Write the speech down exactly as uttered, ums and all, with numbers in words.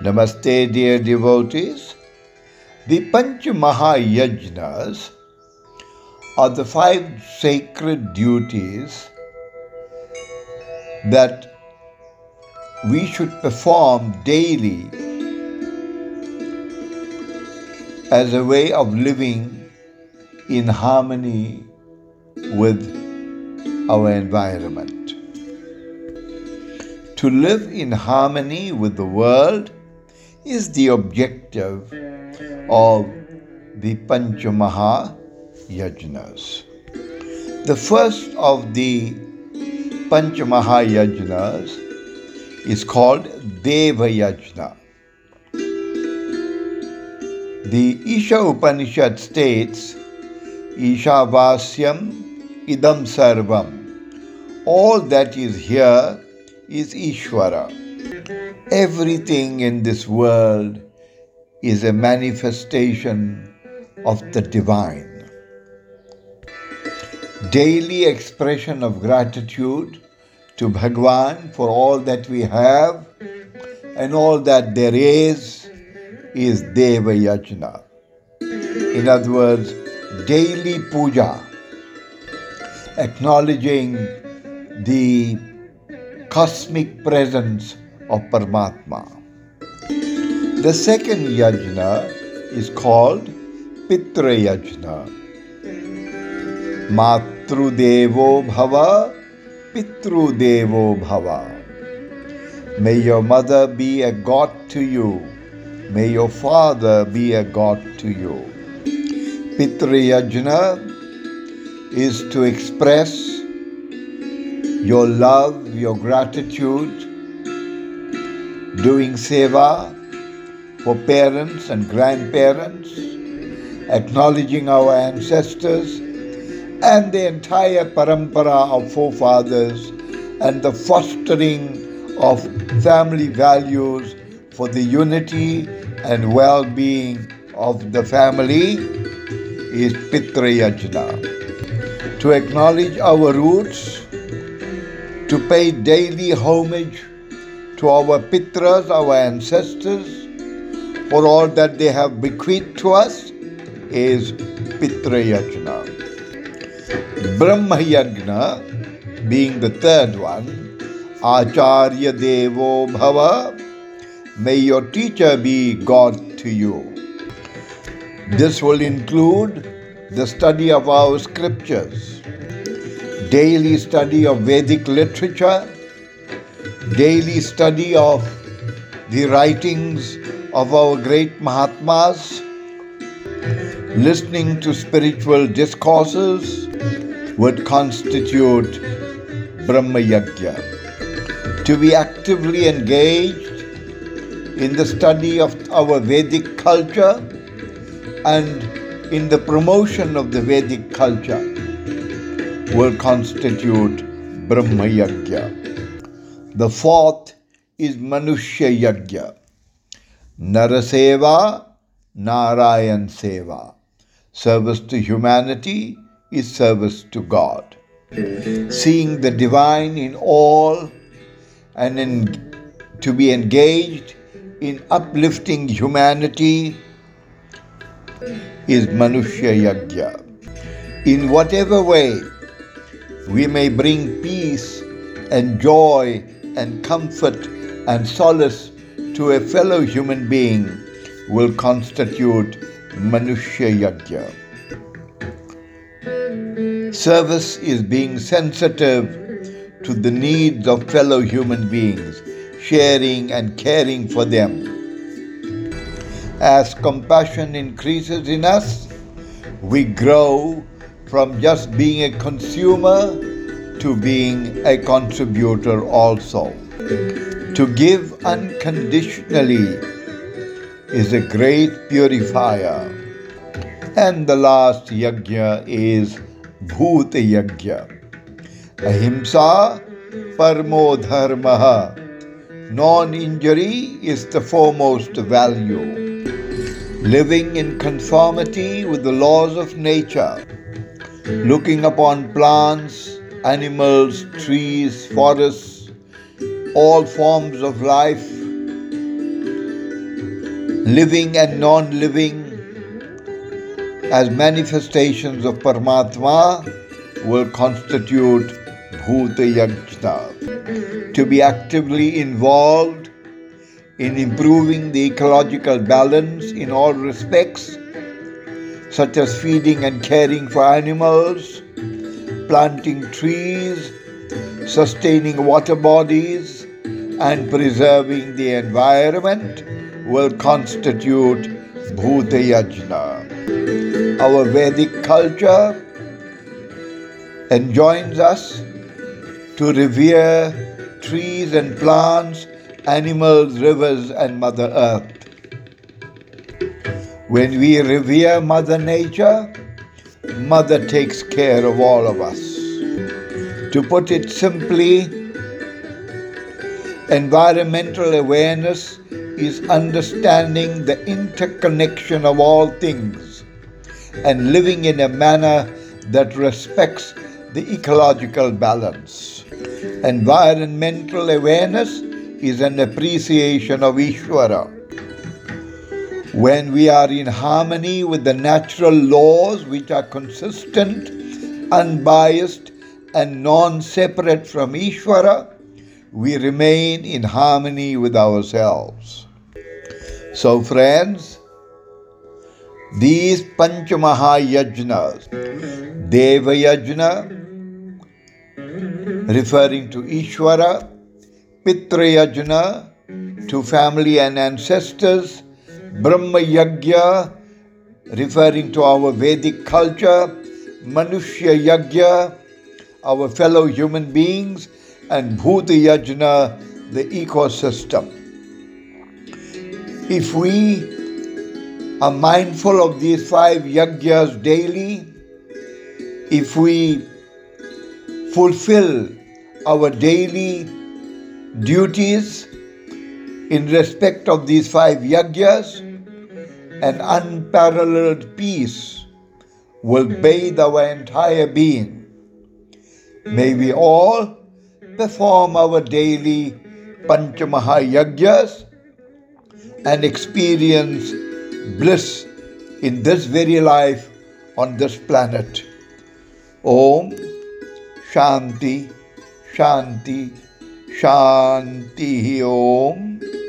Namaste, dear devotees. The Panch Mahayajnas are the five sacred duties that we should perform daily as a way of living in harmony with our environment. To live in harmony with the world is the objective of the Panch Mahayajnas. The first of the Panch Mahayajnas is called Deva Yajna. The Isha Upanishad states, Ishavasyam idam sarvam. All that is here is Ishvara. Everything in this world is a manifestation of the divine. Daily expression of gratitude to Bhagwan for all that we have and all that there is is Deva Yajna. In other words, daily puja, acknowledging the cosmic presence of Paramatma. The second yajna is called Pitra Yajna. Matru Devo Bhava, Pitru Devo Bhava. May your mother be a god to you. May your father be a god to you. Pitra Yajna is to express your love, your gratitude, doing seva for parents and grandparents, acknowledging our ancestors and the entire parampara of forefathers and the fostering of family values for the unity and well-being of the family is Pitra Yajna. To acknowledge our roots, to pay daily homage to our Pitras, our ancestors, for all that they have bequeathed to us is Pitra Yajna. Brahma Yajna, being the third one, Acharya Devo Bhava, may your teacher be God to you. This will include the study of our scriptures, daily study of Vedic literature, daily study of the writings of our great Mahatmas, listening to spiritual discourses would constitute Brahma Yajna. To be actively engaged in the study of our Vedic culture and in the promotion of the Vedic culture will constitute Brahma Yajna. The fourth is Manushya Yajna. Naraseva, Narayan Seva. Service to humanity is service to God. Seeing the divine in all and in, to be engaged in uplifting humanity is Manushya Yajna. In whatever way we may bring peace and joy and comfort and solace to a fellow human being will constitute Manushya Yajna. Service is being sensitive to the needs of fellow human beings, sharing and caring for them. As compassion increases in us, we grow from just being a consumer to being a contributor also. To give unconditionally is a great purifier. And the last yajna is Bhuta Yajna. Ahimsa Parmo Dharmaha. Non-injury is the foremost value. Living in conformity with the laws of nature, looking upon plants, animals, trees, forests, all forms of life living and non-living as manifestations of Paramatma will constitute Bhuta Yajna. To be actively involved in improving the ecological balance in all respects, such as feeding and caring for animals, planting trees, sustaining water bodies, and preserving the environment will constitute Bhuta Yajna. Our Vedic culture enjoins us to revere trees and plants, animals, rivers, and Mother Earth. When we revere Mother Nature, Mother takes care of all of us. To put it simply, environmental awareness is understanding the interconnection of all things and living in a manner that respects the ecological balance. Environmental awareness is an appreciation of Ishvara. When we are in harmony with the natural laws which are consistent, unbiased, and non-separate from Ishvara, we remain in harmony with ourselves. So friends, these Panchamaha Yajnas, Deva Yajna, referring to Ishvara, Pitra Yajna, to family and ancestors, Brahma Yajna, referring to our Vedic culture, Manushya Yajna, our fellow human beings, and Bhuta Yajna, the ecosystem. If we are mindful of these five yajnas daily, if we fulfill our daily duties in respect of these five yajnas, an unparalleled peace will bathe our entire being. May we all perform our daily Panchamaha Yajnas and experience bliss in this very life on this planet. Om Shanti, Shanti, Shanti Om.